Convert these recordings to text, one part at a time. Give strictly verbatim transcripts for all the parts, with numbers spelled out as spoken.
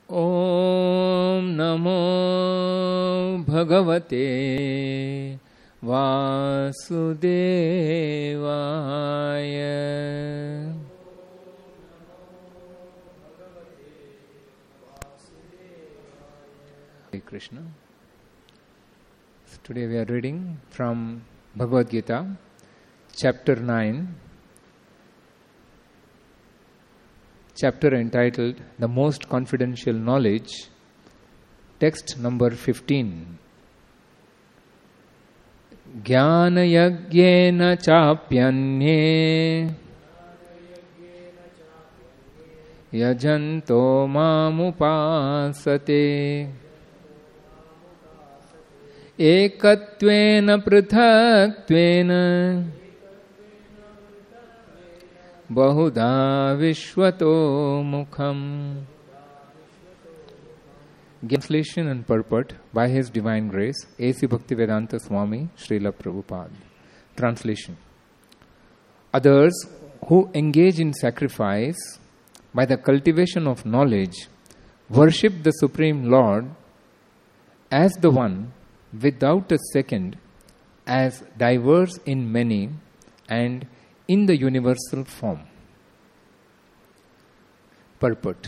Om Namo Bhagavate Vasudevaya. Hare Krishna. So today we are reading from Bhagavad Gita, chapter nine, chapter entitled The Most Confidential Knowledge, text number fifteen. Jnana yagyena chapyanye yajanto mamupasate ekatvena pruthatvena Bahudha Vishwato Mukham. Translation and purport by His Divine Grace, A C Bhaktivedanta Swami Srila Prabhupada. Translation. Others who engage in sacrifice by the cultivation of knowledge worship the Supreme Lord as the one without a second, as diverse in many and in the universal form. Purport.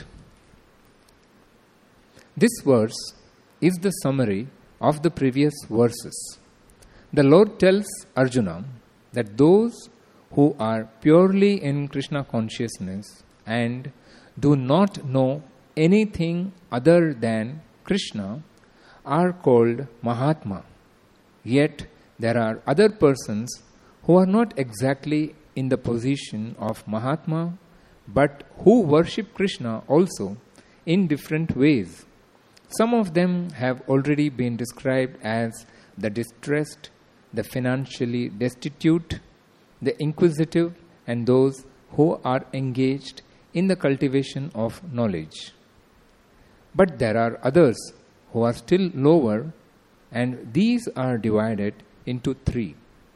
This verse is the summary of the previous verses. The Lord tells Arjuna that those who are purely in Krishna consciousness and do not know anything other than Krishna are called Mahatma. Yet there are other persons who are not exactly in the position of Mahatma, but who worship Krishna also in different ways. Some of them have already been described as the distressed, the financially destitute, the inquisitive, and those who are engaged in the cultivation of knowledge. But there are others who are still lower, and these are divided into three.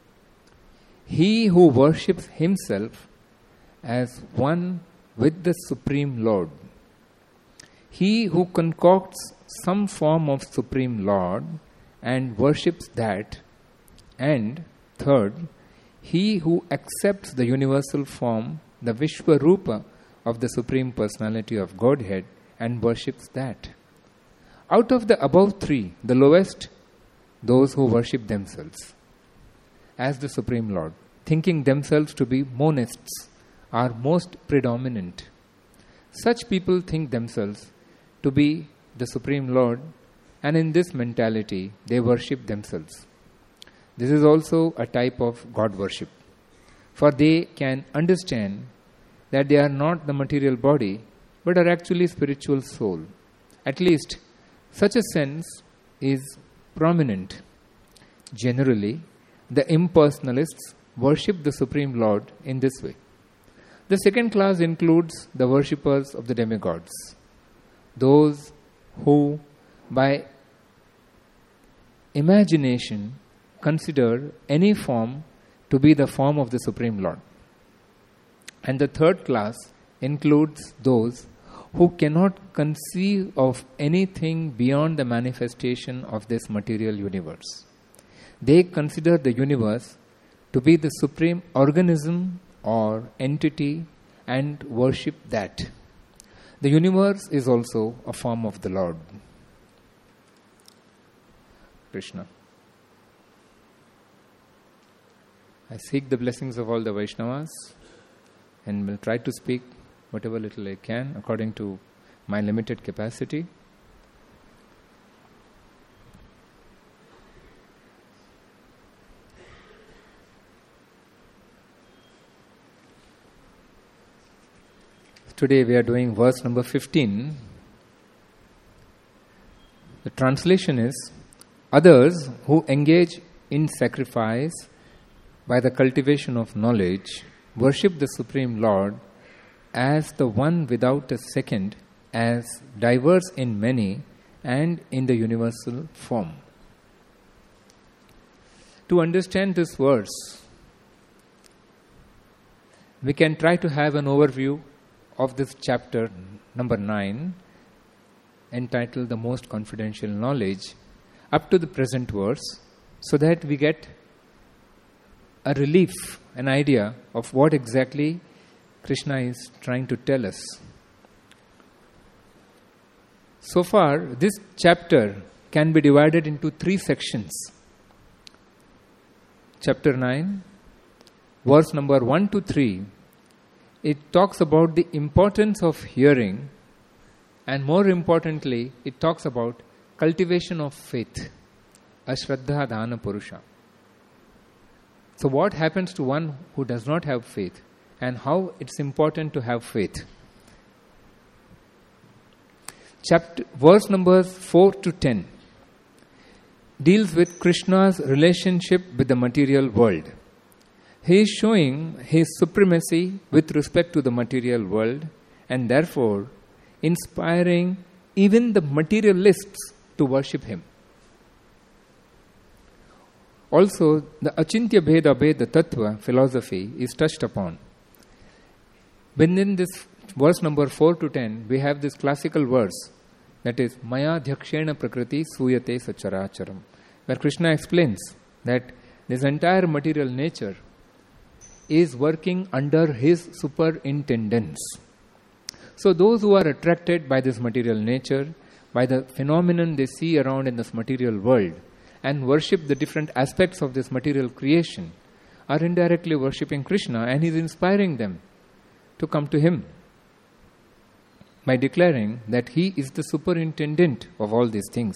He who worships himself as one with the Supreme Lord. He who concocts some form of Supreme Lord and worships that. And third, he who accepts the universal form, the Vishwarupa of the Supreme Personality of Godhead, and worships that. Out of the above three, the lowest, those who worship themselves as the Supreme Lord, thinking themselves to be monists, are most predominant. Such people think themselves to be the Supreme Lord, and in this mentality they worship themselves. This is also a type of God worship, for they can understand that they are not the material body, but are actually spiritual soul. At least such a sense is prominent. Generally, the impersonalists worship the Supreme Lord in this way. The second class includes the worshippers of the demigods, those who, by imagination, consider any form to be the form of the Supreme Lord. And the third class includes those who cannot conceive of anything beyond the manifestation of this material universe. They consider the universe to be the supreme organism or entity and worship that. The universe is also a form of the Lord. Krishna. I seek the blessings of all the Vaishnavas and will try to speak whatever little I can according to my limited capacity. Today we are doing verse number fifteen. The translation is, others who engage in sacrifice by the cultivation of knowledge worship the Supreme Lord as the one without a second, as diverse in many and in the universal form. To understand this verse, we can try to have an overview of this chapter number nine, entitled The Most Confidential Knowledge up to the present verse, so that we get a relief, an idea of what exactly Krishna is trying to tell us. So far, this chapter can be divided into three sections. Chapter nine, verse number one to three, it talks about the importance of hearing, and more importantly, it talks about cultivation of faith, ashraddha dana purusha. So what happens to one who does not have faith, and how it's important to have faith. Chapter, verse numbers four to ten deals with Krishna's relationship with the material world. He is showing his supremacy with respect to the material world, and therefore inspiring even the materialists to worship him. Also, the Achintya Bheda Bheda Tattva philosophy is touched upon. Within this verse number four to ten, we have this classical verse, that is, Maya Dhyakshena Prakriti Suyate Sacharacharam, where Krishna explains that this entire material nature is working under his superintendence. So those who are attracted by this material nature, by the phenomenon they see around in this material world, and worship the different aspects of this material creation, are indirectly worshipping Krishna, and he is inspiring them to come to him by declaring that he is the superintendent of all these things.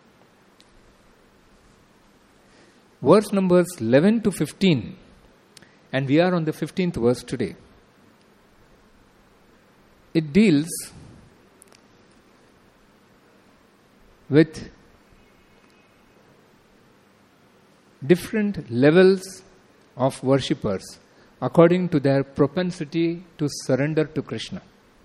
Verse numbers eleven to fifteen, and we are on the fifteenth verse today. It deals with different levels of worshippers according to their propensity to surrender to Krishna.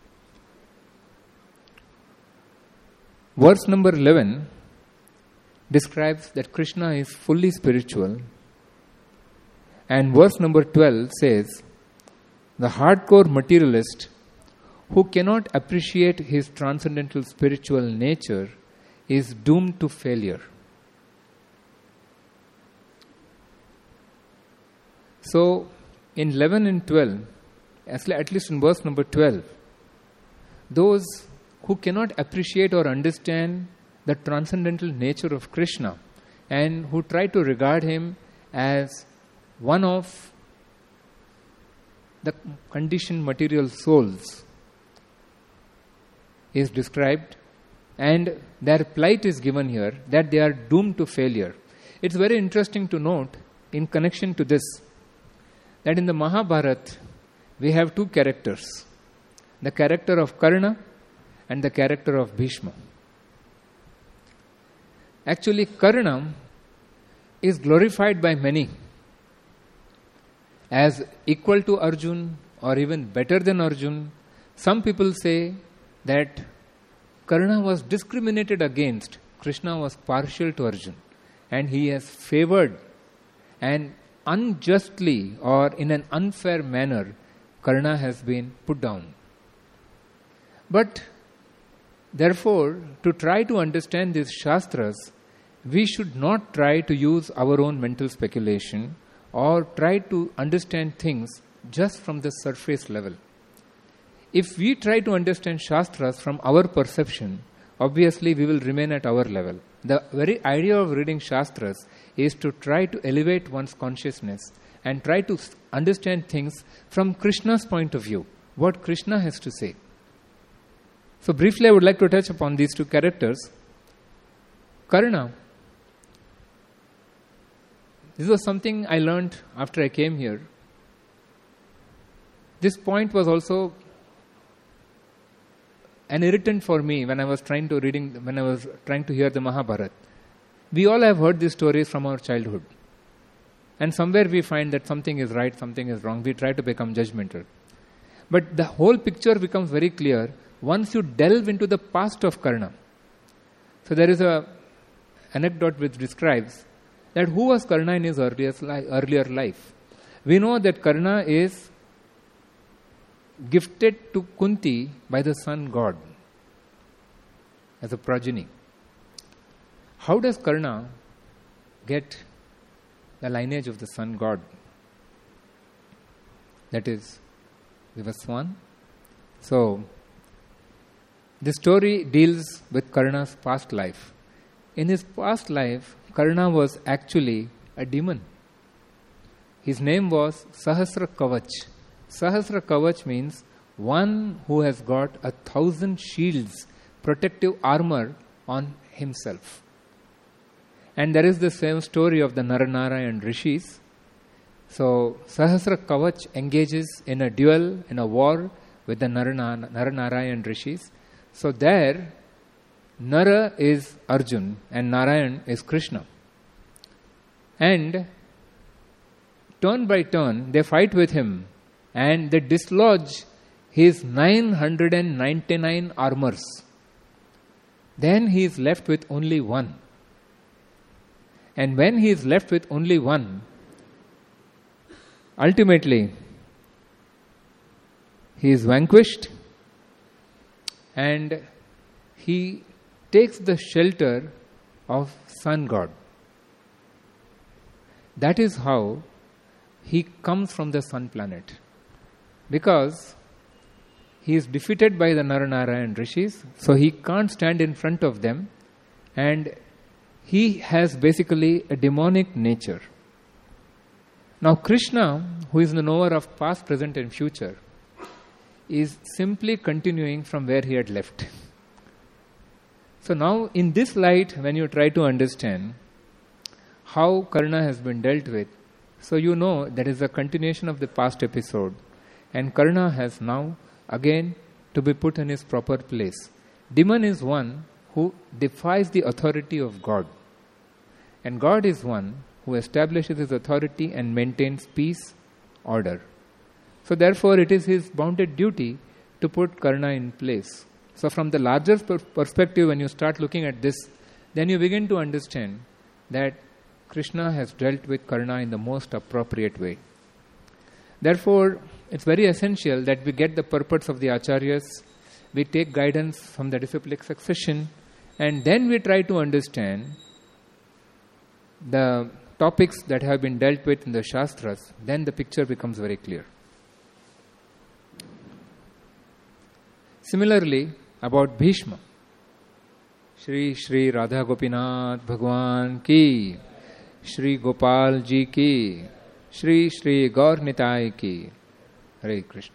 Verse number eleven describes that Krishna is fully spiritual, and verse number twelve says, the hardcore materialist who cannot appreciate his transcendental spiritual nature is doomed to failure. So, in eleven and twelve, at least in verse number twelve, those who cannot appreciate or understand the transcendental nature of Krishna, and who try to regard him as one of the conditioned material souls, is described, and their plight is given here, that they are doomed to failure. It's very interesting to note in connection to this, that in the Mahabharata we have two characters, the character of Karna and the character of Bhishma. Actually, Karna is glorified by many as equal to Arjun or even better than Arjun. Some people say that Karna was discriminated against. Krishna was partial to Arjun, and he has favored, and unjustly or in an unfair manner, Karna has been put down. But therefore, to try to understand these Shastras, we should not try to use our own mental speculation or try to understand things just from the surface level. If we try to understand Shastras from our perception, obviously we will remain at our level. The very idea of reading Shastras is to try to elevate one's consciousness and try to understand things from Krishna's point of view, what Krishna has to say. So briefly I would like to touch upon these two characters. Karna, this was something I learned after I came here. This point was also an irritant for me when I was trying to reading when I was trying to hear the Mahabharata. We all have heard these stories from our childhood, and somewhere we find that something is right, something is wrong. We try to become judgmental, but the whole picture becomes very clear once you delve into the past of Karna. So there is a anecdote which describes that who was Karna in his earliest li- earlier life. We know that Karna is gifted to Kunti by the sun god. as a progeny. How does Karna get the lineage of the sun god? That is Vivaswan. So, this story deals with Karna's past life. In his past life, Karna was actually a demon. His name was Sahasra Kavach. Sahasra Kavach means one who has got a thousand shields, protective armor on himself. And there is the same story of the Naranarayan Rishis. So, Sahasra Kavach engages in a duel, in a war with the Narana, Naranarayan Rishis. So, there, Nara is Arjun and Narayan is Krishna. And turn by turn, they fight with him and they dislodge his nine hundred ninety-nine armors. Then he is left with only one. And when he is left with only one, ultimately, he is vanquished and he takes the shelter of sun god. That is how he comes from the sun planet. Because he is defeated by the Naranarayan Rishis, so he can't stand in front of them, and he has basically a demonic nature. Now Krishna, who is the knower of past, present and future, is simply continuing from where he had left. So now in this light, when you try to understand how Karna has been dealt with, so you know that is a continuation of the past episode, and Karna has now again to be put in his proper place. Demon is one who defies the authority of God, and God is one who establishes his authority and maintains peace, order. So therefore it is his bounded duty to put Karna in place. So from the larger per- perspective, when you start looking at this, then you begin to understand that Krishna has dealt with Karna in the most appropriate way. Therefore, it's very essential that we get the purports of the Acharyas, we take guidance from the disciplic succession, and then we try to understand the topics that have been dealt with in the Shastras. Then the picture becomes very clear. Similarly, about Bhishma, Shri Shri Radha Gopinath Bhagwan ki, Shri Gopal ji ki, Shri Shri Gaur Nitai ki, Hare Krishna.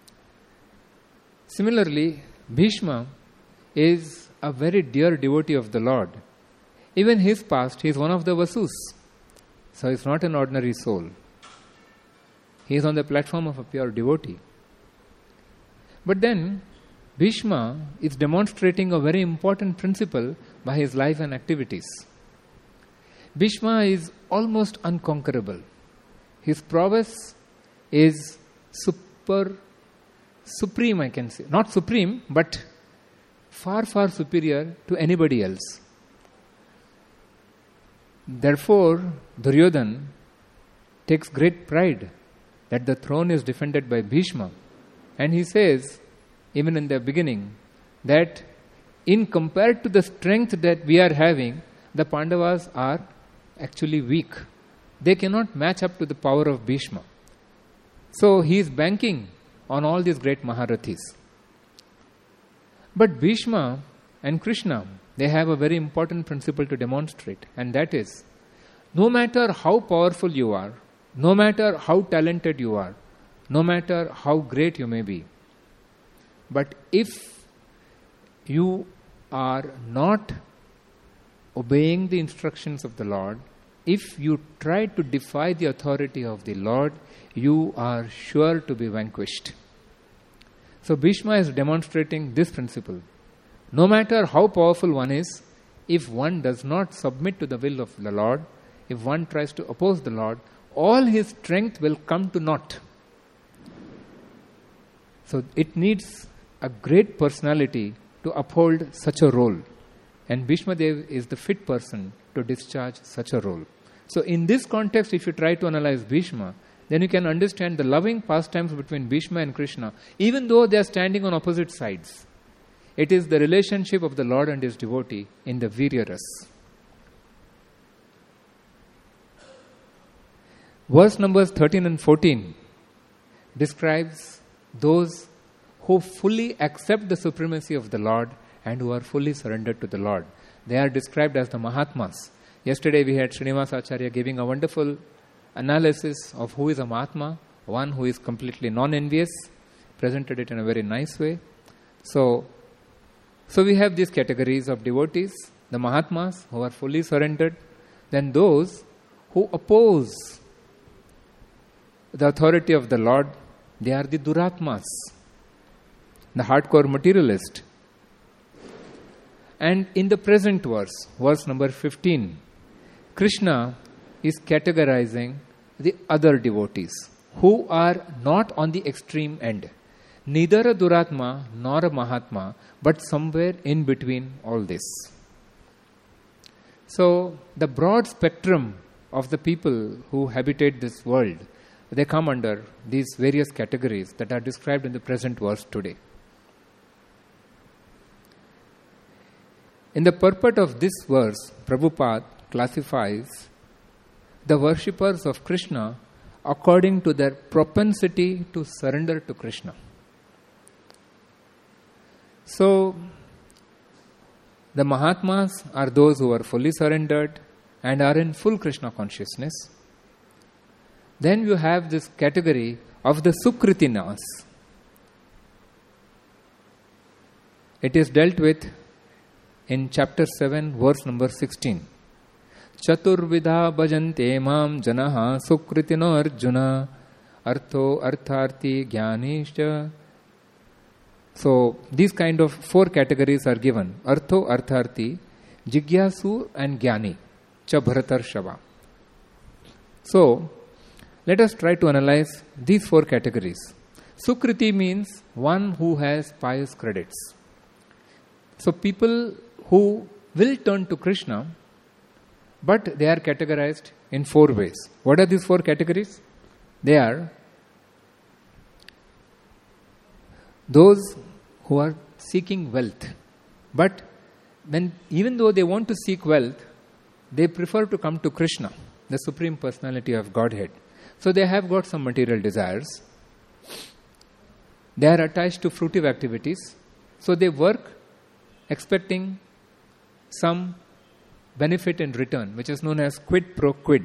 Similarly, Bhishma is a very dear devotee of the Lord. Even his past, he is one of the Vasus. So he is not an ordinary soul. He is on the platform of a pure devotee. But then, Bhishma is demonstrating a very important principle by his life and activities. Bhishma is almost unconquerable. His prowess is super, supreme, I can say. Not supreme, but far, far superior to anybody else. Therefore, Duryodhana takes great pride that the throne is defended by Bhishma. And he says, even in the beginning, that in compared to the strength that we are having, the Pandavas are actually weak. They cannot match up to the power of Bhishma. So he is banking on all these great Maharathis. But Bhishma and Krishna, they have a very important principle to demonstrate, and that is, no matter how powerful you are, no matter how talented you are, no matter how great you may be, but if you are not obeying the instructions of the Lord, if you try to defy the authority of the Lord, you are sure to be vanquished. So Bhishma is demonstrating this principle. No matter how powerful one is, if one does not submit to the will of the Lord, if one tries to oppose the Lord, all his strength will come to naught. So it needs a great personality to uphold such a role. And Bhishma Dev is the fit person to discharge such a role. So in this context, if you try to analyze Bhishma, then you can understand the loving pastimes between Bhishma and Krishna, even though they are standing on opposite sides. It is the relationship of the Lord and His devotee in the Virya Ras. Verse numbers thirteen and fourteen describes those who fully accept the supremacy of the Lord and who are fully surrendered to the Lord. They are described as the Mahatmas. Yesterday we had Srinivasa Acharya giving a wonderful analysis of who is a Mahatma, one who is completely non-envious, presented it in a very nice way. So, so we have these categories of devotees, the Mahatmas who are fully surrendered, then those who oppose the authority of the Lord, they are the Duratmas, the hardcore materialist. And in the present verse, verse number fifteen, Krishna is categorizing the other devotees who are not on the extreme end. Neither a Duratma nor a Mahatma, but somewhere in between all this. So, the broad spectrum of the people who habitate this world, they come under these various categories that are described in the present verse today. In the purport of this verse, Prabhupada classifies the worshippers of Krishna according to their propensity to surrender to Krishna. So, the Mahatmas are those who are fully surrendered and are in full Krishna consciousness. Then you have this category of the Sukritinas. It is dealt with in chapter seven, verse number sixteen. Chaturvidha bhajante mam janaha sukritino arjuna artho artharti jnanishcha. So, these kind of four categories are given. Artho, artharti, jigyasu and jnani, cha bharatar shava. So, let us try to analyze these four categories. Sukriti means one who has pious credits. So, people who will turn to Krishna, but they are categorized in four ways. What are these four categories? They are those who are seeking wealth, but when, even though they want to seek wealth, they prefer to come to Krishna, the Supreme Personality of Godhead. So they have got some material desires. They are attached to fruitive activities. So they work expecting some benefit in return, which is known as quid pro quid.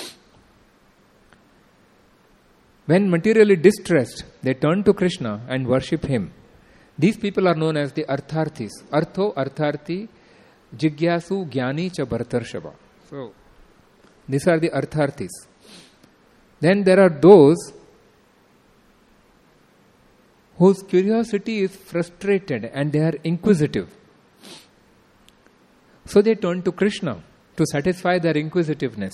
When materially distressed, they turn to Krishna and worship Him. These people are known as the Artharthis. Artho, Artharti, Jigyasu, Jnani, cha Bhartarshava. So, these are the Artharthis. Then there are those whose curiosity is frustrated and they are inquisitive. So they turn to Krishna to satisfy their inquisitiveness.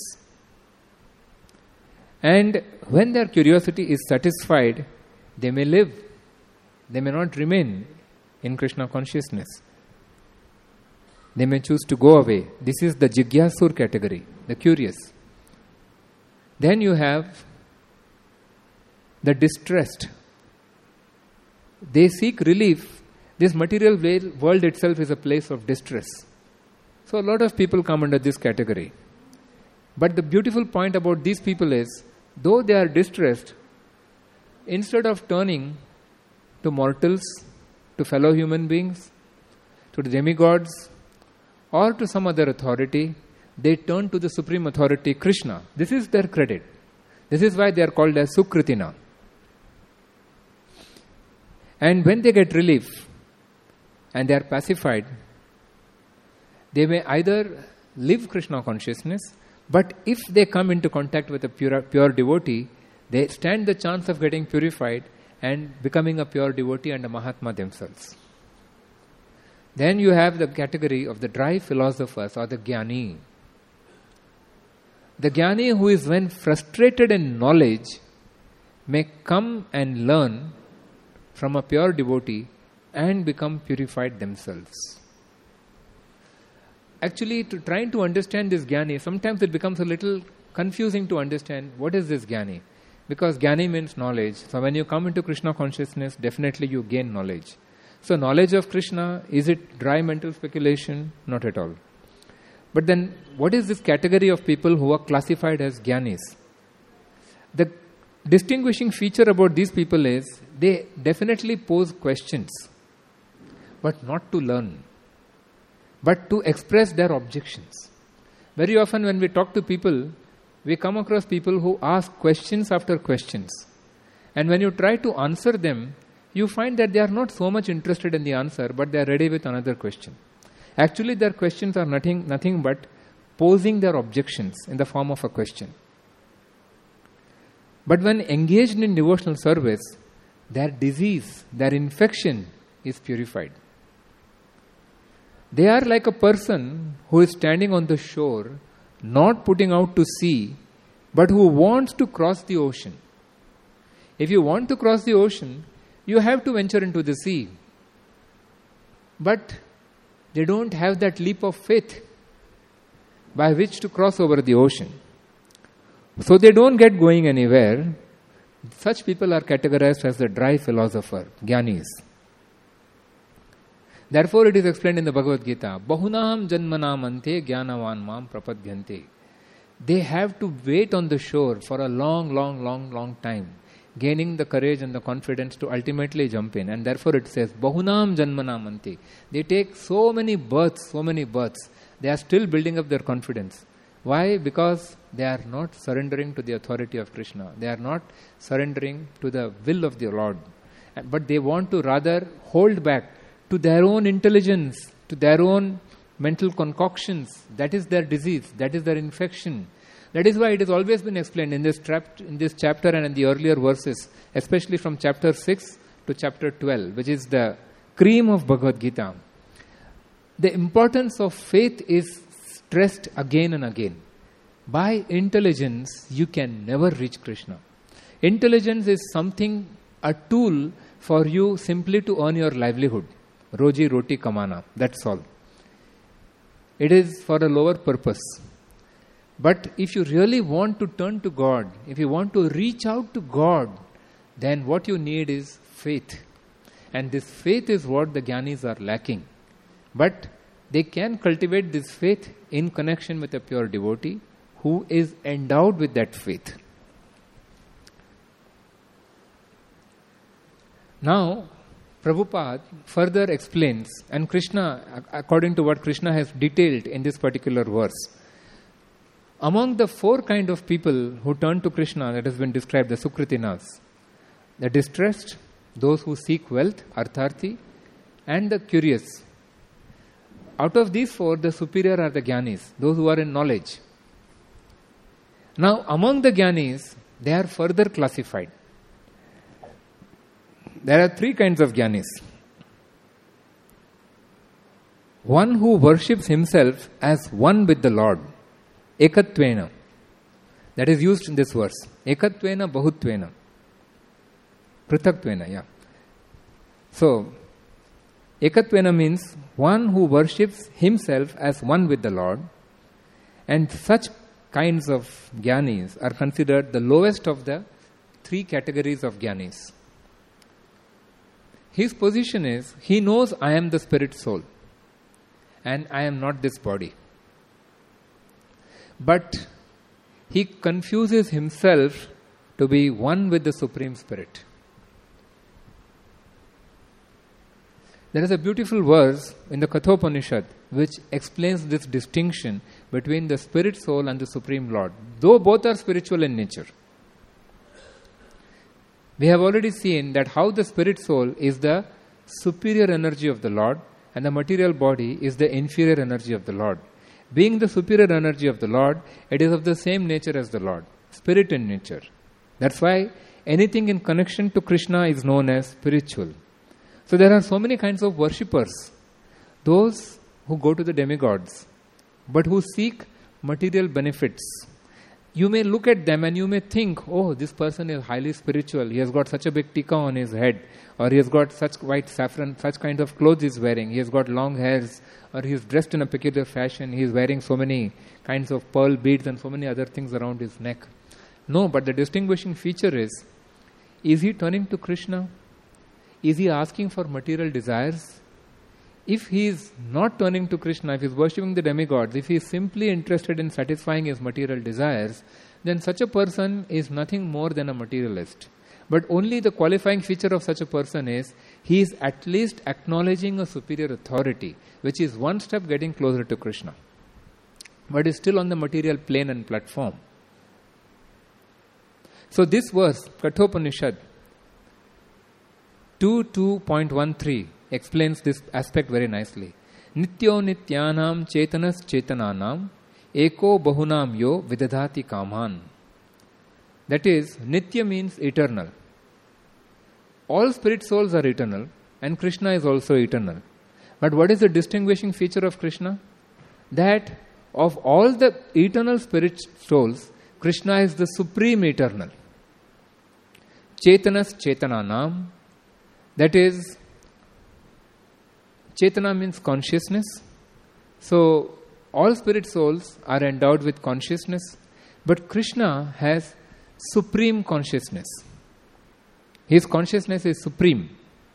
And when their curiosity is satisfied, they may live. They may not remain in Krishna consciousness. They may choose to go away. This is the Jigyasur category, the curious. Then you have the distressed. They seek relief. This material world itself is a place of distress. So a lot of people come under this category. But the beautiful point about these people is, though they are distressed, instead of turning to mortals, to fellow human beings, to the demigods, or to some other authority, they turn to the supreme authority, Krishna. This is their credit. This is why they are called as Sukritina. And when they get relief and they are pacified, they may either live Krishna consciousness, but if they come into contact with a pure, pure devotee, they stand the chance of getting purified and becoming a pure devotee and a Mahatma themselves. Then you have the category of the dry philosophers or the Jnani. The Jnani who is when frustrated in knowledge may come and learn from a pure devotee and become purified themselves. Actually, to trying to understand this Jnani, sometimes it becomes a little confusing to understand what is this Jnani. Because Jnani means knowledge. So when you come into Krishna consciousness, definitely you gain knowledge. So knowledge of Krishna, is it dry mental speculation? Not at all. But then, what is this category of people who are classified as Gyanis? The distinguishing feature about these people is, they definitely pose questions, but not to learn, but to express their objections. Very often when we talk to people, we come across people who ask questions after questions. And when you try to answer them, you find that they are not so much interested in the answer, but they are ready with another question. Actually, their questions are nothing, nothing but posing their objections in the form of a question. But when engaged in devotional service, their disease, their infection is purified. They are like a person who is standing on the shore, not putting out to sea, but who wants to cross the ocean. If you want to cross the ocean, you have to venture into the sea. But they don't have that leap of faith by which to cross over the ocean. So they don't get going anywhere. Such people are categorized as the dry philosopher, Gyanis. Therefore it is explained in the Bhagavad Gita, Bahunam janmanam ante jnanavan mam prapadyante. They have to wait on the shore for a long, long, long, long time, gaining the courage and the confidence to ultimately jump in. And therefore it says, Bahunam janmanam ante. They take so many births, so many births. They are still building up their confidence. Why? Because they are not surrendering to the authority of Krishna. They are not surrendering to the will of the Lord. But they want to rather hold back to their own intelligence, to their own mental concoctions. That is their disease. That is their infection. That is why it has always been explained in this, trap, in this chapter and in the earlier verses, especially from chapter six to chapter twelve, which is the cream of Bhagavad Gita. The importance of faith is stressed again and again. By intelligence, you can never reach Krishna. Intelligence is something, a tool for you simply to earn your livelihood. Roji roti kamana, that's all. It is for a lower purpose. But if you really want to turn to God, if you want to reach out to God, then what you need is faith. And this faith is what the Gyanis are lacking. But they can cultivate this faith in connection with a pure devotee who is endowed with that faith. Now, Prabhupada further explains, and Krishna, according to what Krishna has detailed in this particular verse, among the four kind of people who turn to Krishna that has been described, the Sukritinas, the distressed, those who seek wealth, Artharthi, and the curious. Out of these four, the superior are the Gyanis, those who are in knowledge. Now, among the Gyanis, they are further classified. There are three kinds of Gyanis. One who worships himself as one with the Lord, Ekatvena. That is used in this verse. Ekatvena Bahutvena. Prithaktvena, yeah. So, Ekatvena means one who worships himself as one with the Lord, and such kinds of Gyanis are considered the lowest of the three categories of Gyanis. His position is, he knows I am the spirit soul and I am not this body. But he confuses himself to be one with the Supreme Spirit. There is a beautiful verse in the Kathopanishad which explains this distinction between the spirit soul and the Supreme Lord, though both are spiritual in nature. We have already seen that how the spirit soul is the superior energy of the Lord and the material body is the inferior energy of the Lord. Being the superior energy of the Lord, it is of the same nature as the Lord, spirit in nature. That's why anything in connection to Krishna is known as spiritual. So there are so many kinds of worshippers. Those who go to the demigods, but who seek material benefits. You may look at them and you may think, oh, this person is highly spiritual. He has got such a big tika on his head. Or he has got such white saffron, such kind of clothes he is wearing. He has got long hairs. Or he is dressed in a peculiar fashion. He is wearing so many kinds of pearl beads and so many other things around his neck. No, but the distinguishing feature is, is he turning to Krishna? is he asking for material desires? If he is not turning to Krishna, if he is worshipping the demigods, if he is simply interested in satisfying his material desires, then such a person is nothing more than a materialist. But only the qualifying feature of such a person is he is at least acknowledging a superior authority, which is one step getting closer to Krishna, but is still on the material plane and platform. So this verse, Kathopanishad two two point thirteen, explains this aspect very nicely. Nityo nityanam chetanas chetananam eko bahunam yo vidadhati kaman. That is, Nitya means eternal. All spirit souls are eternal, and Krishna is also eternal. But what is the distinguishing feature of Krishna? That of all the eternal spirit souls, Krishna is the supreme eternal. Chetanas chetananam. That is, Chetana means consciousness. So, all spirit souls are endowed with consciousness, but Krishna has supreme consciousness. His consciousness is supreme.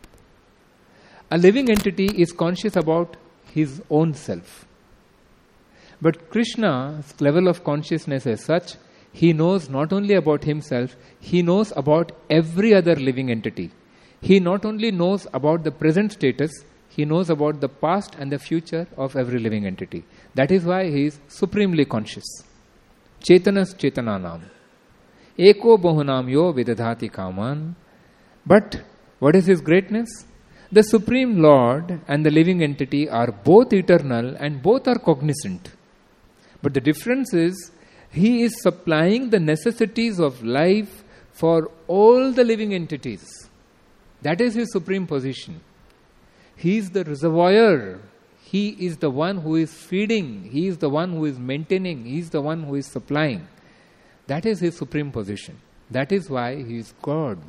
A living entity is conscious about his own self. But Krishna's level of consciousness is such, he knows not only about himself, he knows about every other living entity. He not only knows about the present status, he knows about the past and the future of every living entity. That is why he is supremely conscious. Chetanas chetananam. Eko bahunam yo vidadhati kaman. But what is his greatness? The Supreme Lord and the living entity are both eternal and both are cognizant. But the difference is, he is supplying the necessities of life for all the living entities. That is his supreme position. He is the reservoir. He is the one who is feeding. He is the one who is maintaining. He is the one who is supplying. That is his supreme position. That is why he is God.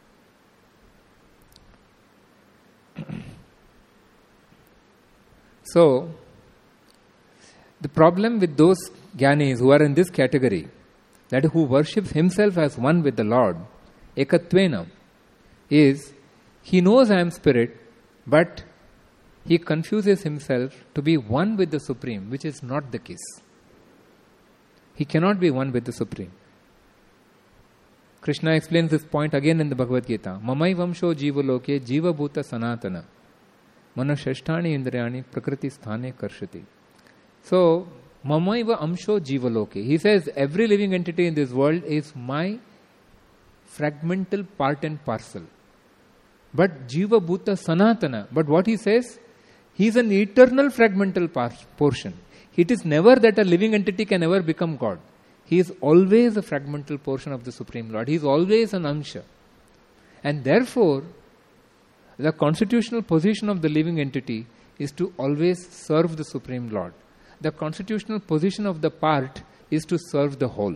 So, the problem with those Jnanis who are in this category, that who worships himself as one with the Lord, ekatvena, is he knows I am spirit, but he confuses himself to be one with the Supreme, which is not the case. He cannot be one with the Supreme. Krishna explains this point again in the Bhagavad Gita. Mamai vamsho jiva loke jiva bhuta sanatana manashashtani indriyani prakriti sthane karshati. So, mamaiva amsho jiva loke. He says every living entity in this world is my fragmental part and parcel. But jiva bhuta sanatana. But what he says? He is an eternal fragmental par- portion. It is never that a living entity can ever become God. He is always a fragmental portion of the Supreme Lord. He is always an amsha. And therefore, the constitutional position of the living entity is to always serve the Supreme Lord. The constitutional position of the part is to serve the whole.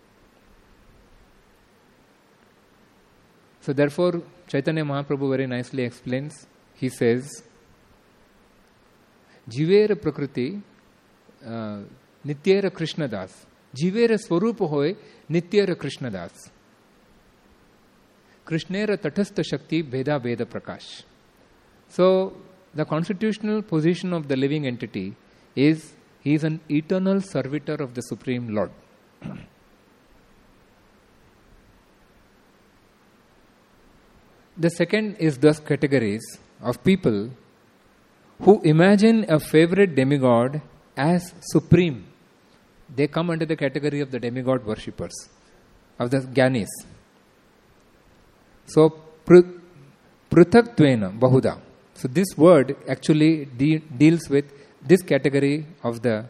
So therefore, Chaitanya Mahaprabhu very nicely explains. He says, Jivera Prakriti uh, Nityera Krishna Das. Jivera Swarupa hoy Nityera Krishna Das. Krishnera Tatastha Shakti Veda Veda Prakash. So, the constitutional position of the living entity is he is an eternal servitor of the Supreme Lord. The second is thus categories of people who imagine a favorite demigod as supreme. They come under the category of the demigod worshippers, of the Jnanis. So, pruthakttvena bahuda. So, this word actually de- deals with this category of the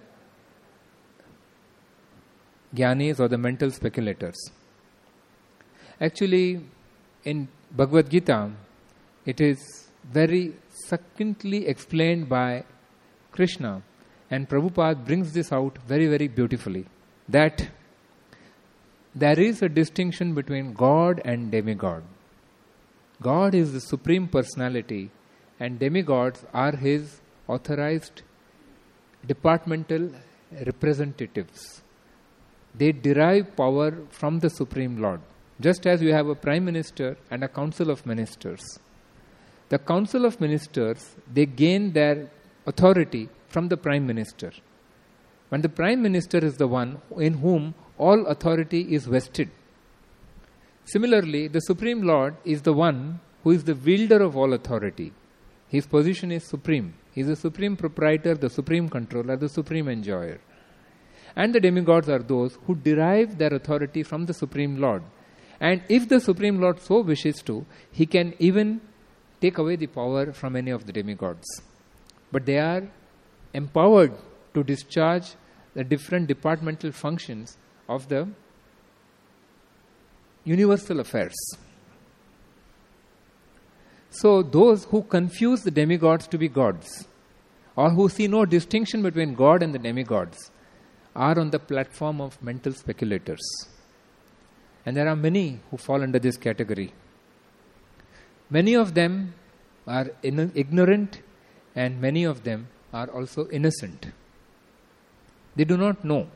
Jnanis or the mental speculators. Actually, in Bhagavad Gita, it is very succinctly explained by Krishna, and Prabhupada brings this out very, very beautifully, that there is a distinction between God and demigod. God is the Supreme Personality, and demigods are His authorized departmental representatives. They derive power from the Supreme Lord. Just as you have a Prime Minister and a Council of Ministers. the council of ministers, they gain their authority from the prime minister. When the prime minister is the one in whom all authority is vested. Similarly, the Supreme Lord is the one who is the wielder of all authority. His position is supreme. He is the supreme proprietor, the supreme controller, the supreme enjoyer. And the demigods are those who derive their authority from the Supreme Lord. And if the Supreme Lord so wishes to, he can even take away the power from any of the demigods. But they are empowered to discharge the different departmental functions of the universal affairs. So those who confuse the demigods to be gods, or who see no distinction between God and the demigods, are on the platform of mental speculators. And there are many who fall under this category. Many of them are in- ignorant, and many of them are also innocent. They do not know.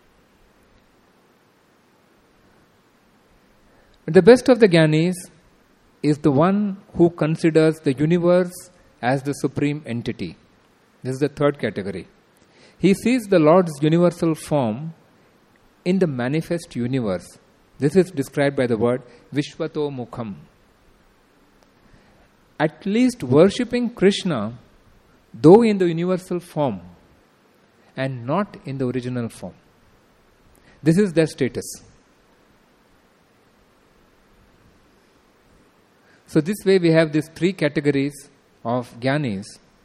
The best of the Gyanis is the one who considers the universe as the supreme entity. This is the third category. He sees the Lord's universal form in the manifest universe. This is described by the word Vishwato Mukham. At least worshipping Krishna, though in the universal form and not in the original form. This is their status. So this way we have these three categories of Gyanis.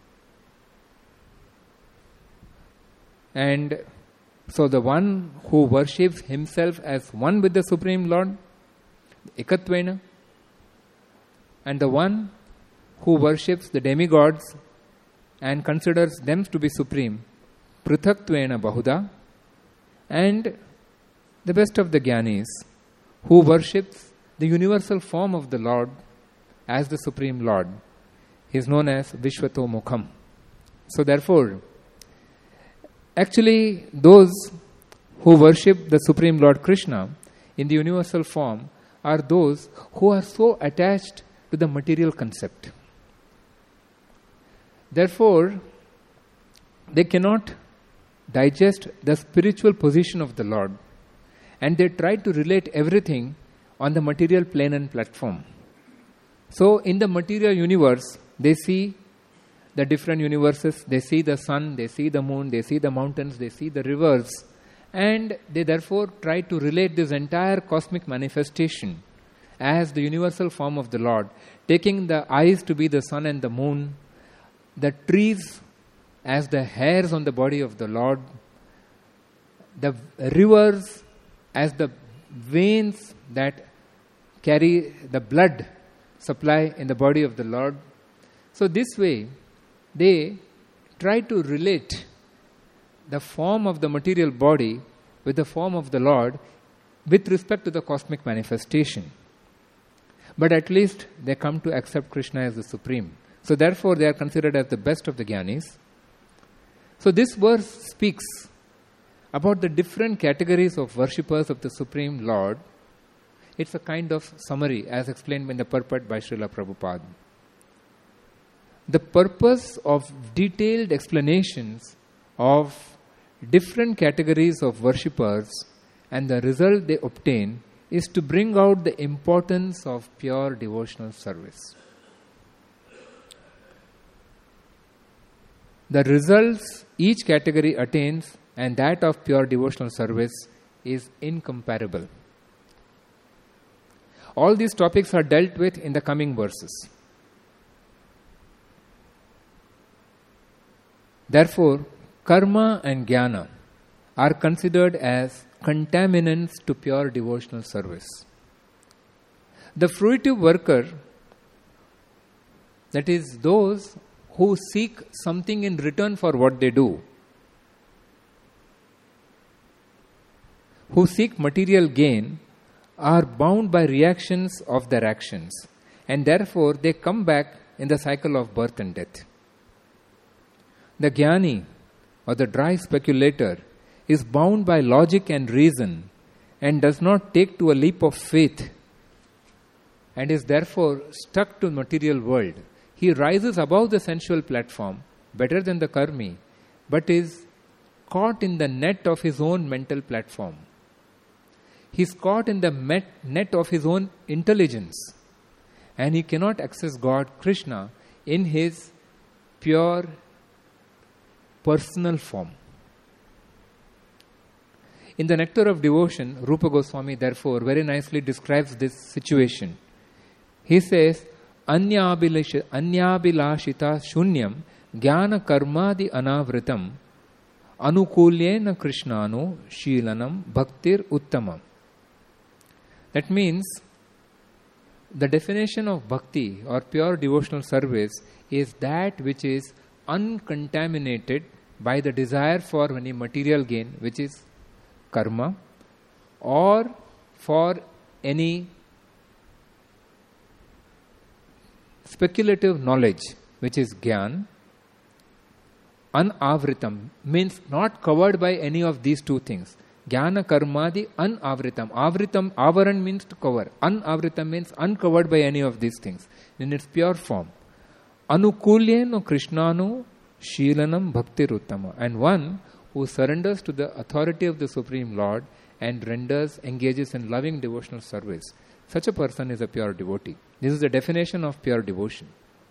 And so the one who worships himself as one with the Supreme Lord, Ekatvena, and the one who worships the demigods and considers them to be supreme, Prithaktvena Bahuda, and the best of the Gyanis, who worships the universal form of the Lord as the Supreme Lord, is known as Vishwato Mukham. So therefore, actually those who worship the Supreme Lord Krishna in the universal form are those who are so attached to the material concept. Therefore, they cannot digest the spiritual position of the Lord, and they try to relate everything on the material plane and platform. So in the material universe, they see the different universes, they see the sun, they see the moon, they see the mountains, they see the rivers, and they therefore try to relate this entire cosmic manifestation as the universal form of the Lord, taking the eyes to be the sun and the moon, the trees as the hairs on the body of the Lord, the rivers as the veins that carry the blood supply in the body of the Lord. So this way, they try to relate the form of the material body with the form of the Lord with respect to the cosmic manifestation. But at least they come to accept Krishna as the supreme. So therefore they are considered as the best of the Gyanis. So this verse speaks about the different categories of worshippers of the Supreme Lord. It's a kind of summary as explained in the purport by Srila Prabhupada. The purpose of detailed explanations of different categories of worshippers and the result they obtain is to bring out the importance of pure devotional service. The results each category attains and that of pure devotional service is incomparable. All these topics are dealt with in the coming verses. Therefore, karma and jnana are considered as contaminants to pure devotional service. The fruitive worker, that is, those who seek something in return for what they do, who seek material gain, are bound by reactions of their actions, and therefore they come back in the cycle of birth and death. The jnani, or the dry speculator, is bound by logic and reason and does not take to a leap of faith and is therefore stuck to the material world. he rises above the sensual platform, better than the karmi, but is caught in the net of his own mental platform. He is caught in the met, net of his own intelligence, and he cannot access God, Krishna, in his pure personal form. In the Nectar of Devotion, Rupa Goswami therefore very nicely describes this situation. He says, Anyabhilashita shunyam jnana karmadi anavritam anukulyena krishnano shilanam bhaktir uttamam. That means the definition of bhakti or pure devotional service is that which is uncontaminated by the desire for any material gain, which is karma, or for any speculative knowledge, which is gyan. Anavritam means not covered by any of these two things. Jnana karmadi anavritam. Avritam, avaran means to cover. Anavritam means uncovered by any of these things in its pure form. Anukulyeno krishnano shilanam bhaktir uttama. And one who surrenders to the authority of the Supreme Lord and renders, engages in loving devotional service. Such a person is a pure devotee. This is the definition of pure devotion.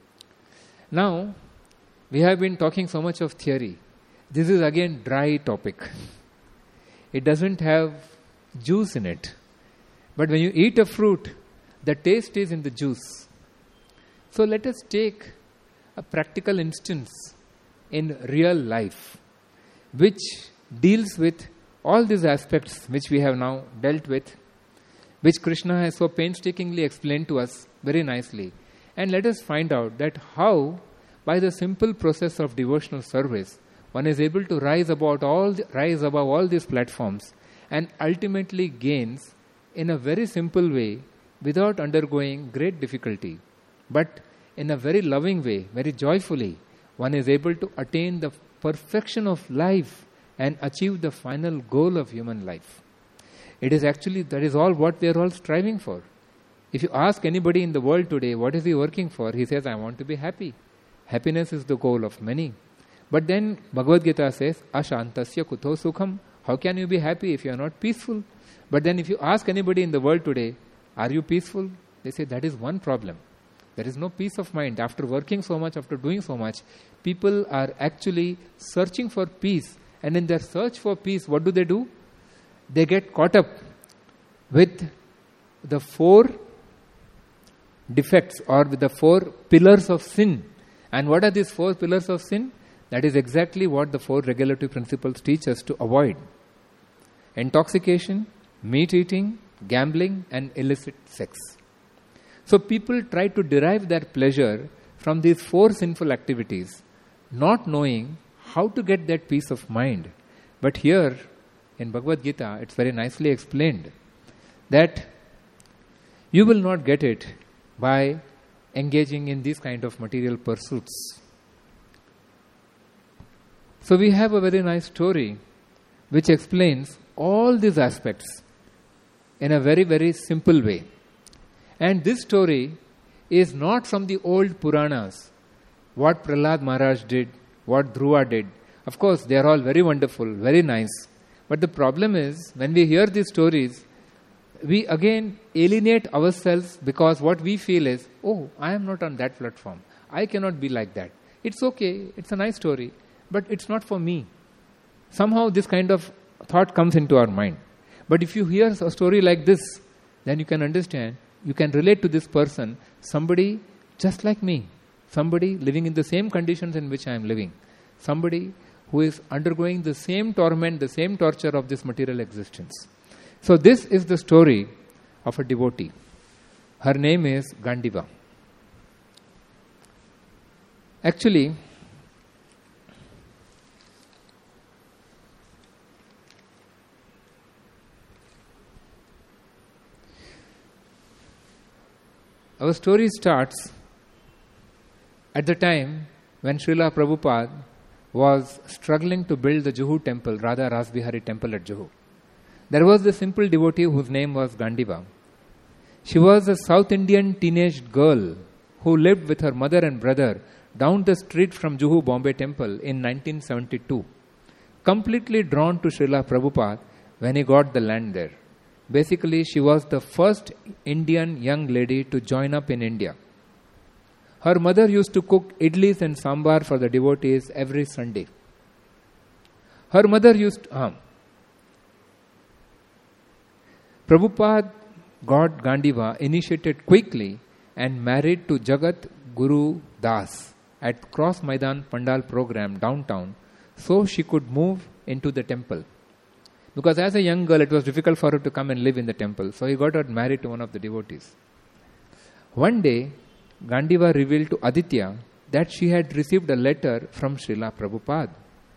Now, we have been talking so much of theory. This is again dry topic. It doesn't have juice in it. But when you eat a fruit, the taste is in the juice. So let us take a practical instance in real life, which deals with all these aspects which we have now dealt with, which Krishna has so painstakingly explained to us very nicely. And let us find out that how, by the simple process of devotional service, one is able to rise above all the, rise above all these platforms and ultimately gains in a very simple way without undergoing great difficulty. But in a very loving way, very joyfully, one is able to attain the perfection of life and achieve the final goal of human life. It is actually, that is all what we are all striving for. If you ask anybody in the world today, what is he working for? He says, I want to be happy. Happiness is the goal of many. But then Bhagavad Gita says, Ashantasya kuto sukham. How can you be happy if you are not peaceful? But then if you ask anybody in the world today, are you peaceful? They say, that is one problem. There is no peace of mind. After working so much, after doing so much, people are actually searching for peace. And in their search for peace, what do they do? They get caught up with the four defects or with the four pillars of sin. And what are these four pillars of sin? That is exactly what the four regulative principles teach us to avoid. Intoxication, meat eating, gambling, and illicit sex. So people try to derive their pleasure from these four sinful activities, not knowing how to get that peace of mind. But here in Bhagavad Gita, it's very nicely explained that you will not get it by engaging in these kind of material pursuits. So we have a very nice story which explains all these aspects in a very, very simple way. And this story is not from the old Puranas, what Prahlad Maharaj did, what Dhruva did. Of course, they are all very wonderful, very nice. But the problem is, when we hear these stories, we again alienate ourselves because what we feel is, oh, I am not on that platform. I cannot be like that. It's okay, it's a nice story, but it's not for me. Somehow this kind of thought comes into our mind. But if you hear a story like this, then you can understand, you can relate to this person, somebody just like me, somebody living in the same conditions in which I am living, somebody who is undergoing the same torment, the same torture of this material existence. So this is the story of a devotee. Her name is Gandiva. Actually, our story starts at the time when Srila Prabhupada was struggling to build the Juhu temple, Radha Rasbihari temple at Juhu. There was a simple devotee whose name was Gandiva. She was a South Indian teenage girl who lived with her mother and brother down the street from Juhu Bombay Temple in nineteen seventy-two, completely drawn to Srila Prabhupada when he got the land there. Basically, she was the first Indian young lady to join up in India. Her mother used to cook idlis and sambar for the devotees every Sunday. Her mother used... Uh, Prabhupada got Gandiva initiated quickly and married to Jagat Guru Das at Cross Maidan Pandal program downtown, so she could move into the temple. Because as a young girl, it was difficult for her to come and live in the temple. So he got her married to one of the devotees. One day, Gandiva revealed to Aditya that she had received a letter from Srila Prabhupada.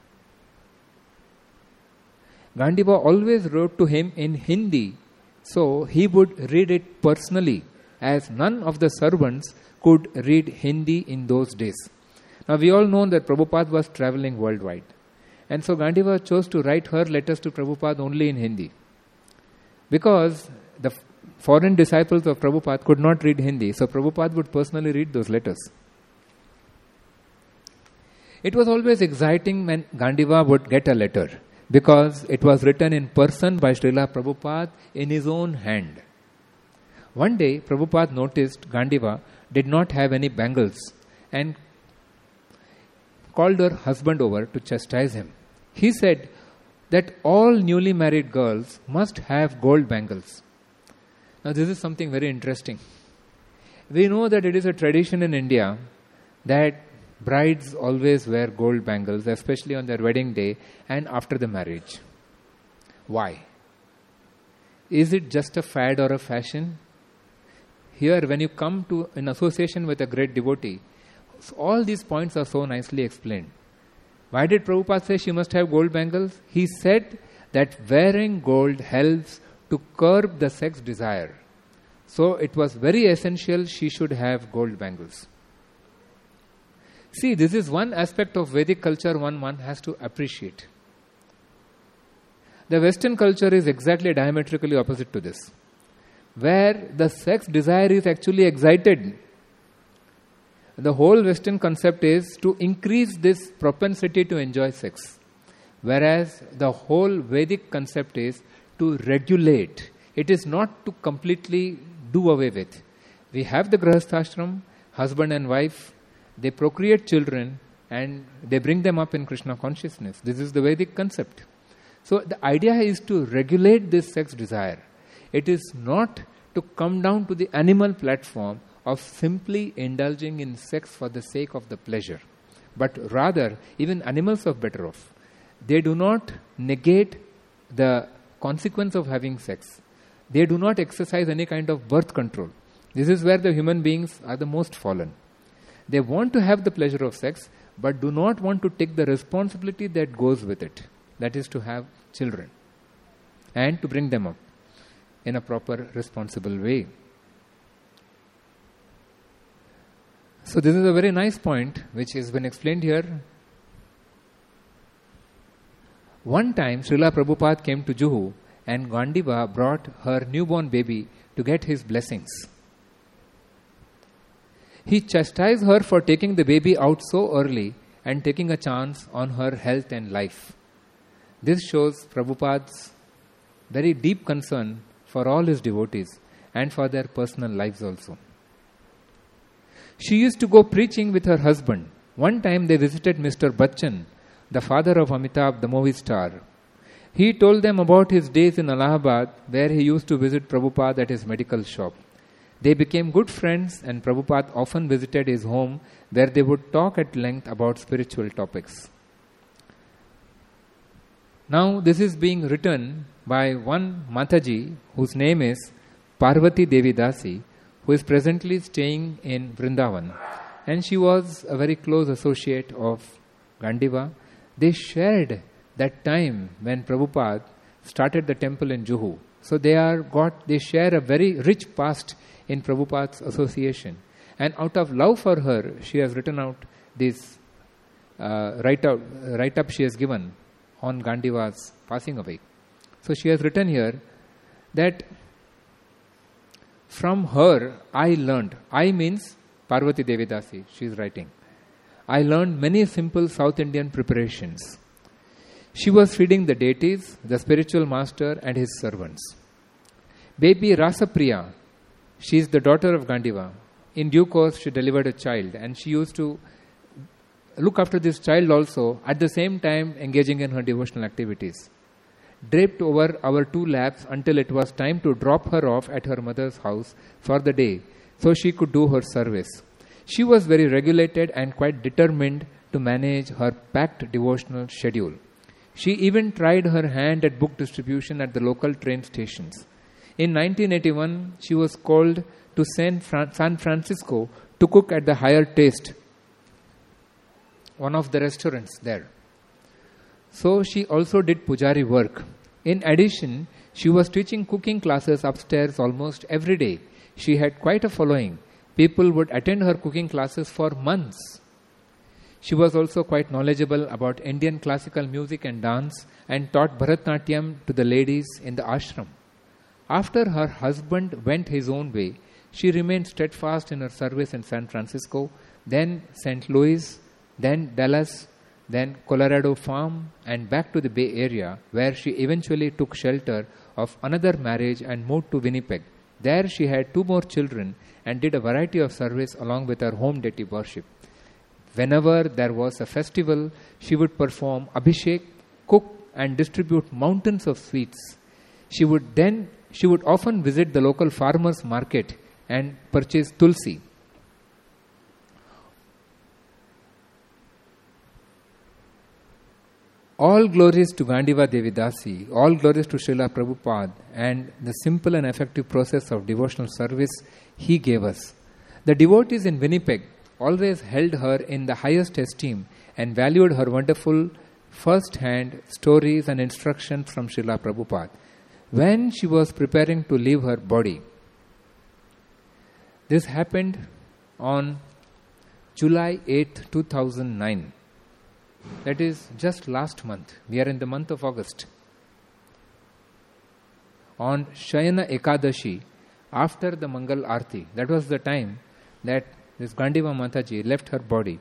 Gandiva always wrote to him in Hindi, so he would read it personally, as none of the servants could read Hindi in those days. Now we all know that Prabhupada was traveling worldwide. And so Gandiva chose to write her letters to Prabhupada only in Hindi. Because the foreign disciples of Prabhupada could not read Hindi, so Prabhupada would personally read those letters. It was always exciting when Gandiva would get a letter, because it was written in person by Srila Prabhupada in his own hand. One day, Prabhupada noticed Gandiva did not have any bangles and called her husband over to chastise him. He said that all newly married girls must have gold bangles. Now this is something very interesting. We know that it is a tradition in India that brides always wear gold bangles, especially on their wedding day and after the marriage. Why? Is it just a fad or a fashion? Here, when you come to an association with a great devotee, all these points are so nicely explained. Why did Prabhupada say she must have gold bangles? He said that wearing gold helps to curb the sex desire. So it was very essential she should have gold bangles. See, this is one aspect of Vedic culture one, one has to appreciate. The Western culture is exactly diametrically opposite to this, where the sex desire is actually excited. The whole Western concept is to increase this propensity to enjoy sex, whereas the whole Vedic concept is to regulate. It is not to completely do away with. We have the Grahasthashram, husband and wife, they procreate children and they bring them up in Krishna consciousness. This is the Vedic concept. So the idea is to regulate this sex desire. It is not to come down to the animal platform of simply indulging in sex for the sake of the pleasure. But rather, even animals are better off. They do not negate the consequence of having sex. They do not exercise any kind of birth control. This is where the human beings are the most fallen. They want to have the pleasure of sex, but do not want to take the responsibility that goes with it. That is to have children and to bring them up in a proper, responsible way. So this is a very nice point which has been explained here. One time Srila Prabhupada came to Juhu and Gandiva brought her newborn baby to get his blessings. He chastised her for taking the baby out so early and taking a chance on her health and life. This shows Prabhupada's very deep concern for all his devotees and for their personal lives also. She used to go preaching with her husband. One time they visited Mister Bachchan, the father of Amitabh, the movie star. He told them about his days in Allahabad, where he used to visit Prabhupada at his medical shop. They became good friends and Prabhupada often visited his home, where they would talk at length about spiritual topics. Now this is being written by one Mataji, whose name is Parvati Devi Dasi, who is presently staying in Vrindavan. And she was a very close associate of Gandiva. They shared that time when Prabhupada started the temple in Juhu. So they are got they share a very rich past in Prabhupada's association. And out of love for her, she has written out this uh, write-up, write-up she has given on Gandiva's passing away. So she has written here that from her I learned. I means Parvati Devidasi, she is writing, I learned many simple South Indian preparations. She was feeding the deities, the spiritual master and his servants. Baby Rasapriya, she is the daughter of Gandiva. In due course, she delivered a child and she used to look after this child also, at the same time engaging in her devotional activities. Draped over our two laps until it was time to drop her off at her mother's house for the day, so she could do her service. She was very regulated and quite determined to manage her packed devotional schedule. She even tried her hand at book distribution at the local train stations. In nineteen eighty-one, she was called to San Francisco to cook at the Higher Taste, one of the restaurants there. So she also did pujari work. In addition, she was teaching cooking classes upstairs almost every day. She had quite a following. People would attend her cooking classes for months. She was also quite knowledgeable about Indian classical music and dance and taught Bharatnatyam to the ladies in the ashram. After her husband went his own way, she remained steadfast in her service in San Francisco, then Saint Louis, then Dallas, then Colorado Farm, and back to the Bay Area, where she eventually took shelter of another marriage and moved to Winnipeg. There she had two more children and did a variety of service along with her home deity worship. Whenever there was a festival, she would perform abhishek, cook and distribute mountains of sweets. She would then, she would often visit the local farmers' market and purchase tulsi. All glories to Gandiva Devidasi, all glories to Srila Prabhupada and the simple and effective process of devotional service he gave us. The devotees in Winnipeg always held her in the highest esteem and valued her wonderful first-hand stories and instructions from Srila Prabhupada. When she was preparing to leave her body, this happened on July eighth, two thousand nine. That is just last month. We are in the month of August. On Shayana Ekadashi, after the Mangal Arti, that was the time that this Gandiva Mataji left her body.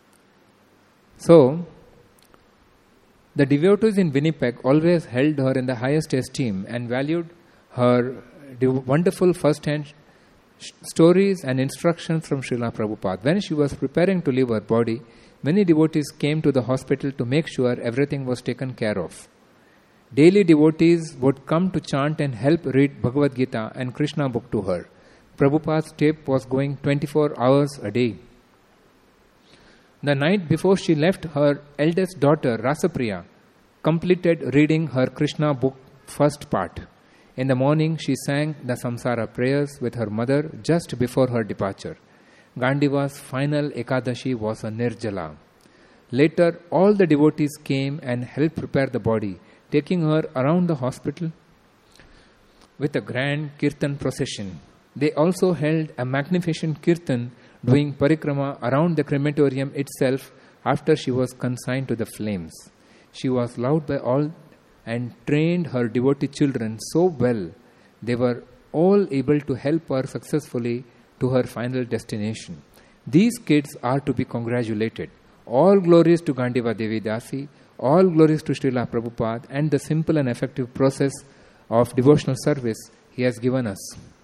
So, the devotees in Winnipeg always held her in the highest esteem and valued her wonderful first-hand stories and instructions from Srila Prabhupada. When she was preparing to leave her body, many devotees came to the hospital to make sure everything was taken care of. Daily devotees would come to chant and help read Bhagavad Gita and Krishna book to her. Prabhupada's tape was going twenty-four hours a day. The night before she left, her eldest daughter, Rasapriya, completed reading her Krishna book first part. In the morning, she sang the Samsara prayers with her mother just before her departure. Gandiva's final Ekadashi was a Nirjala. Later, all the devotees came and helped prepare the body, taking her around the hospital with a grand kirtan procession. They also held a magnificent kirtan doing parikrama around the crematorium itself after she was consigned to the flames. She was loved by all and trained her devotee children so well, they were all able to help her successfully to her final destination. These kids are to be congratulated. All glories to Gandiva Devidasi, all glories to Srila Prabhupada and the simple and effective process of devotional service he has given us.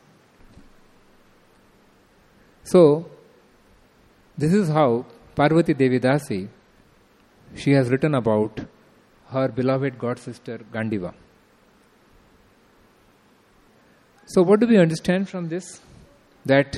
So, this is how Parvati Devidasi, she has written about her beloved god sister Gandiva. So what do we understand from this? That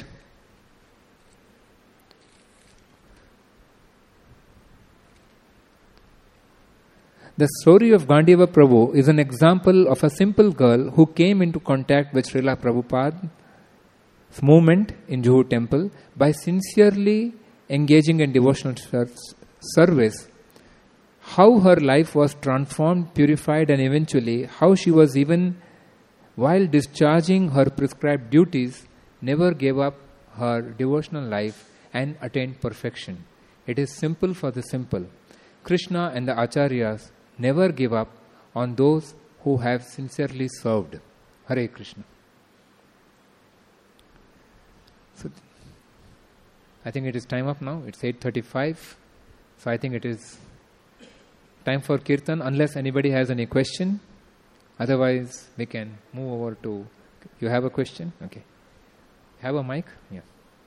the story of Gandiva Prabhu is an example of a simple girl who came into contact with Srila Prabhupada's movement in Juhu temple by sincerely engaging in devotional service. How her life was transformed, purified, and eventually how she was, even while discharging her prescribed duties, never gave up her devotional life and attained perfection. It is simple for the simple. Krishna and the Acharyas never give up on those who have sincerely served. Hare Krishna. So, I think it is time up now. It's eight thirty-five. So I think it is time for Kirtan, unless anybody has any question. Otherwise, we can move over to... You have a question? Okay. Have a mic? Yeah.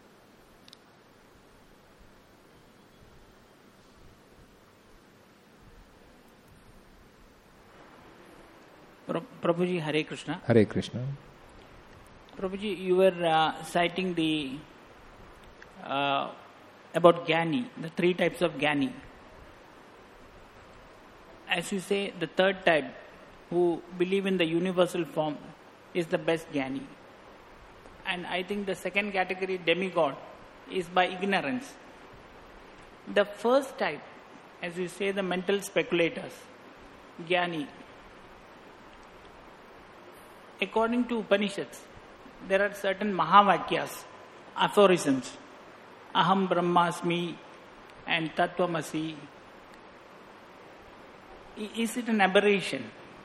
Prabhuji, Hare Krishna. Hare Krishna. Prabhuji, you were uh, citing the uh, about Gyani, the three types of Gyani. As you say, the third type, who believe in the universal form, is the best Gyani. And I think the second category, demigod, is by ignorance. The first type, as you say, the mental speculators, Gyani. According to Upanishads, there are certain Mahavakyas, aphorisms, Aham Brahmasmi and Tattvamasi. Is it an aberration?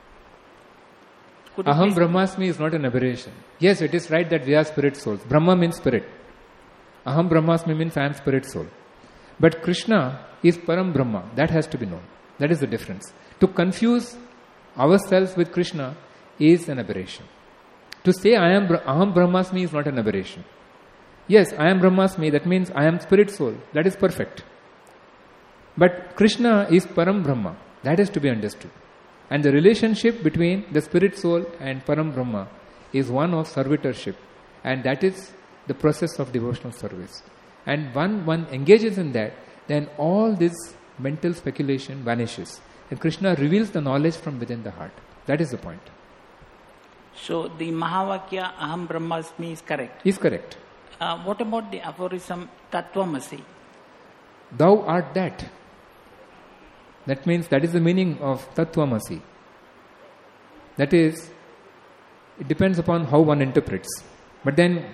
Could Aham Brahmasmi is not an aberration. Yes, it is right that we are spirit souls. Brahma means spirit. Aham Brahmasmi means I am spirit soul. But Krishna is Param Brahma. That has to be known. That is the difference. To confuse ourselves with Krishna is an aberration. To say I am Aham Brahmasmi is not an aberration. Yes, I am Brahmasmi, that means I am spirit soul. That is perfect. But Krishna is Param Brahma. That is to be understood. And the relationship between the spirit soul and Param Brahma is one of servitorship. And that is the process of devotional service. And when one engages in that, then all this mental speculation vanishes. And Krishna reveals the knowledge from within the heart. That is the point. So the Mahavakya Aham Brahmasmi is correct? Is correct. Uh, what about the aphorism Tattvamasi? Thou art that. That means that is the meaning of Tattvamasi. That is, it depends upon how one interprets. But then,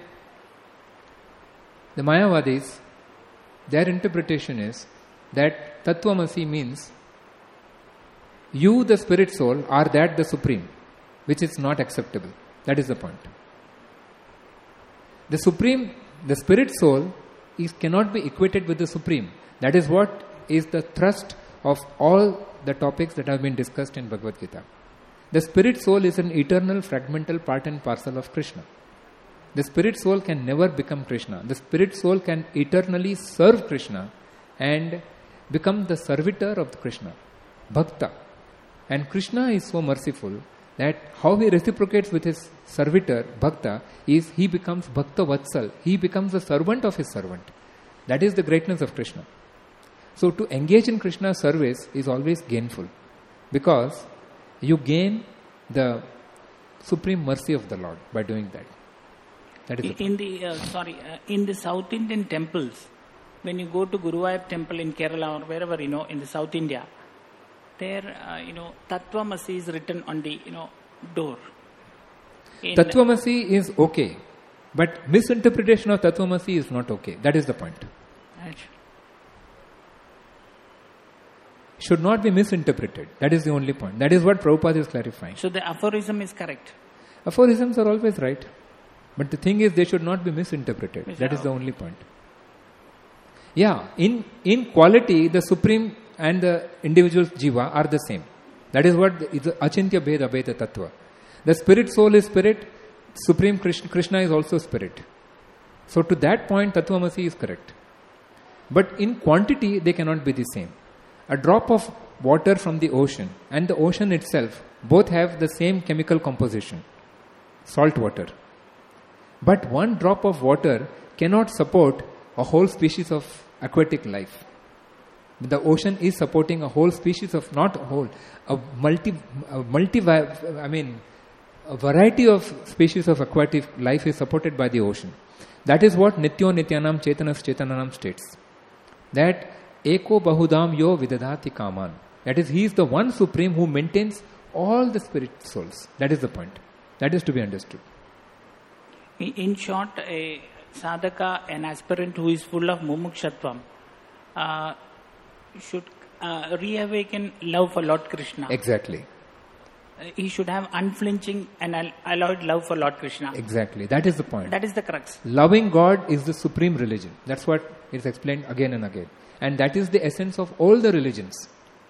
the Mayavadis, their interpretation is that Tattvamasi means you, the spirit soul, are that the supreme, which is not acceptable. That is the point. The supreme, the spirit soul, is cannot be equated with the supreme. That is what is the thrust of all the topics that have been discussed in Bhagavad Gita. The spirit soul is an eternal fragmental part and parcel of Krishna. The spirit soul can never become Krishna. The spirit soul can eternally serve Krishna and become the servitor of Krishna, Bhakta. And Krishna is so merciful that how he reciprocates with his servitor, Bhakta, is he becomes Bhakta Vatsal. He becomes the servant of his servant. That is the greatness of Krishna. So to engage in Krishna's service is always gainful, because you gain the supreme mercy of the Lord by doing that. That is in the uh, sorry uh, in the South Indian temples, when you go to Guruvayur temple in Kerala or wherever, you know, in the South India, there uh, you know Tattvamasi is written on the you know door. In Tattvamasi is okay, but misinterpretation of Tattvamasi is not okay. That is the point. Right. Should not be misinterpreted. That is the only point. That is what Prabhupada is clarifying. So the aphorism is correct. Aphorisms are always right. But the thing is, they should not be misinterpreted. Yes, that is the only point. Yeah, in, in quality, the supreme and the individual jiva are the same. That is what is achintya bheda bheda tattva. The spirit soul is spirit, supreme Krishna, Krishna is also spirit. So to that point, Tattvamasi is correct. But in quantity, they cannot be the same. A drop of water from the ocean and the ocean itself both have the same chemical composition, salt water. But one drop of water cannot support a whole species of aquatic life. The ocean is supporting a whole species of, not a whole, a multi, a multi, I mean, a variety of species of aquatic life is supported by the ocean. That is what Nityo Nityanam Chetanas Chetananam states. That Eko Bahudam Yo Vidadhati Kaman. That is, he is the one supreme who maintains all the spirit souls. That is the point. That is to be understood. In short, a sadhaka, an aspirant who is full of mumukshatvam, uh, should uh, reawaken love for Lord Krishna. Exactly. he should have unflinching and al- alloyed love for Lord Krishna. Exactly. That is the point. That is the crux. Loving God is the supreme religion. That's what is explained again and again. And that is the essence of all the religions.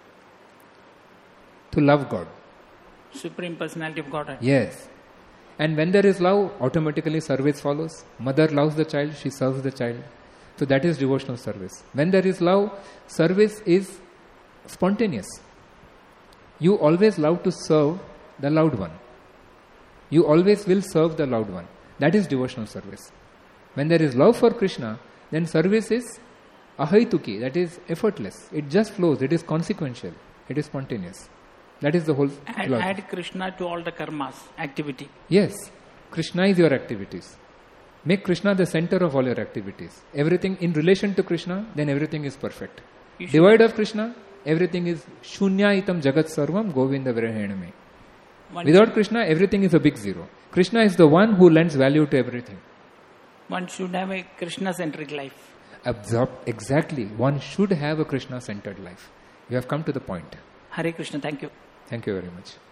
To love God. Supreme personality of Godhead. Yes. And when there is love, automatically service follows. Mother loves the child, she serves the child. So that is devotional service. When there is love, service is spontaneous. You always love to serve the loved one. You always will serve the loved one. That is devotional service. When there is love for Krishna, then service is ahaituki, that is effortless. It just flows, it is consequential, it is spontaneous. That is the whole Add, logic. add Krishna to all the karmas, activity. Yes, Krishna is your activities. Make Krishna the center of all your activities. Everything in relation to Krishna, then everything is perfect. You should- Devoid of Krishna, everything is shunyaitam jagat sarvam govinda virahename. One, Without Krishna, everything is a big zero. Krishna is the one who lends value to everything. one should have a Krishna-centric life. Absorb, exactly. One should have a Krishna-centered life. You have come to the point. Hare Krishna, thank you. Thank you very much.